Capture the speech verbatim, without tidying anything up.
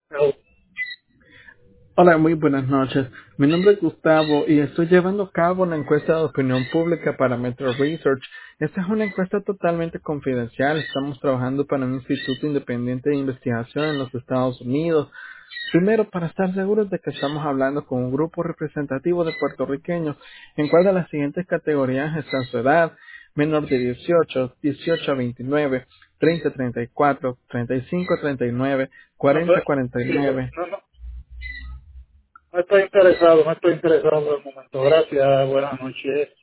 Pero, Hola, muy buenas noches. Mi nombre es Gustavo y estoy llevando a cabo una encuesta de opinión pública para Metro Research. Esta es una encuesta totalmente confidencial. Estamos trabajando para un instituto independiente de investigación en los Estados Unidos. Primero, para estar seguros de que estamos hablando con un grupo representativo de puertorriqueños, en cual de las siguientes categorías está su edad: menor de dieciocho, dieciocho a veintinueve, treinta a treinta y cuatro, treinta y cinco a treinta y nueve, no, cuarenta a sé, cuarenta y sí, pero nueve. no, no, no estoy interesado, no estoy interesado por el momento. Gracias, buenas noches.